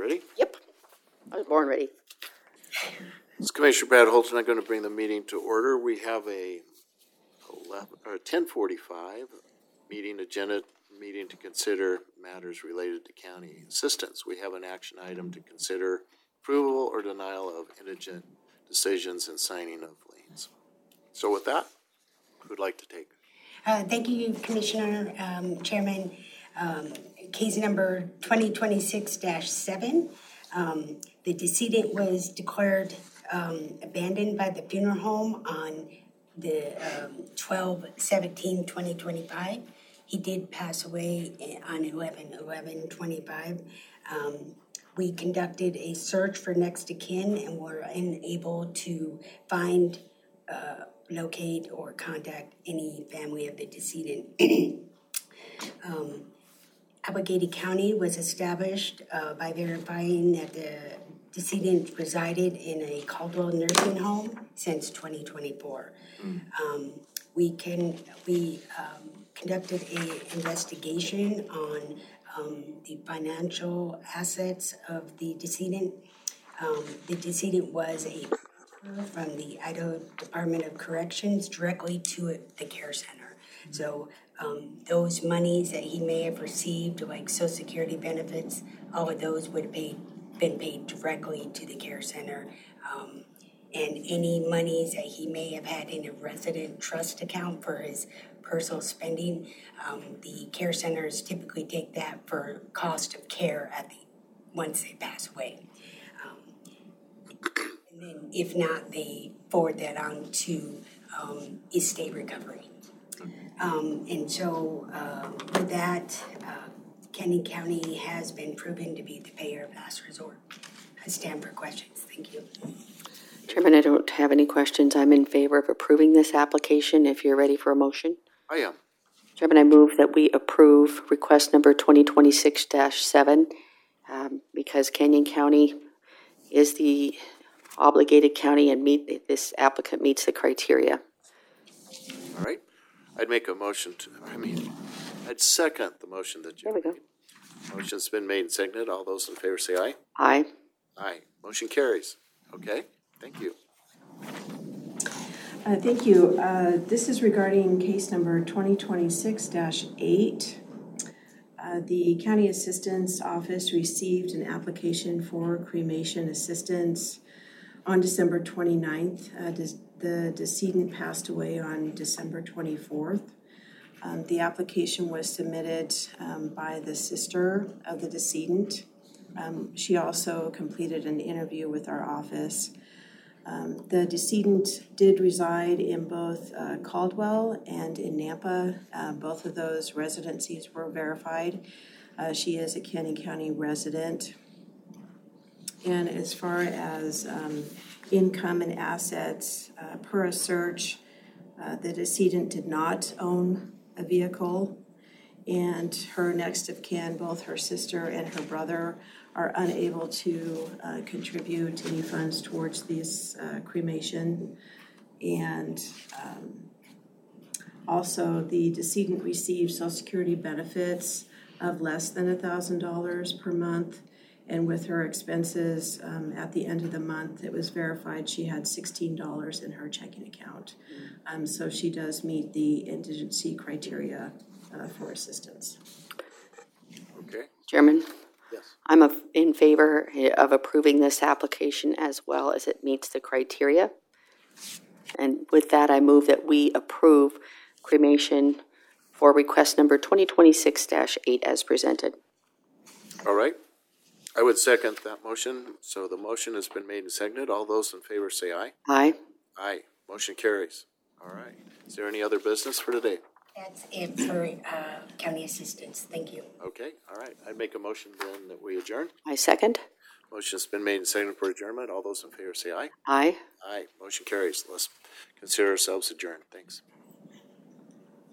ready? Yep. I was born ready. This is Commissioner Brad Holton. I'm going to bring the meeting to order. We have a 10:45 meeting agenda meeting to consider matters related to county assistance. We have an action item to consider approval or denial of indigent decisions and signing of liens. So with that, who'd like to take? Thank you, Commissioner, Chairman. Case number 2026-7. The decedent was declared abandoned by the funeral home on the 12/17/2025. He did pass away on 11/11/25. We conducted a search for next of kin and were unable to find, locate, or contact any family of the decedent. Allegheny County was established by verifying that the decedent resided in a Caldwell nursing home since 2024. We conducted an investigation on the financial assets of the decedent. The decedent was from the Idaho Department of Corrections directly to the care center. So those monies that he may have received, like Social Security benefits, all of those would have been paid directly to the care center. And any monies that he may have had in a resident trust account for his personal spending, the care centers typically take that for cost of care once they pass away. And then if not, they forward that on to estate recovery. And so with that, Canyon County has been proven to be the payer of last resort. I stand for questions. Thank you. Chairman, I don't have any questions. I'm in favor of approving this application. If you're ready for a motion. I am. Chairman, I move that we approve request number 2026-7 because Canyon County is the obligated county and this applicant meets the criteria. All right. I'd make a motion I'd second the motion that you made. There we go. Motion's been made and seconded. All those in favor say aye. Aye. Aye. Motion carries. Okay. Thank you. Thank you. This is regarding case number 2026-8. The County Assistance Office received an application for cremation assistance on December 29th. The decedent passed away on December 24th. The application was submitted by the sister of the decedent. She also completed an interview with our office. The decedent did reside in both Caldwell and in Nampa. Both of those residencies were verified. She is a Canyon County resident. And as far as income and assets, per a search, the decedent did not own a vehicle, and her next of kin, both her sister and her brother, are unable to contribute any funds towards this cremation. And also the decedent received Social Security benefits of less than $1,000 per month. And with her expenses at the end of the month, it was verified she had $16 in her checking account. So she does meet the indigency criteria for assistance. Okay. Chairman? Yes. I'm in favor of approving this application as well as it meets the criteria. And with that, I move that we approve cremation for request number 2026-8 as presented. All right. I would second that motion. So the motion has been made and seconded. All those in favor say aye. Aye. Aye. Motion carries. All right. Is there any other business for today? That's it for county assistance. Thank you. Okay. All right. I'd make a motion then that we adjourn. I second. Motion's been made and seconded for adjournment. All those in favor say aye. Aye. Aye. Motion carries. Let's consider ourselves adjourned. Thanks.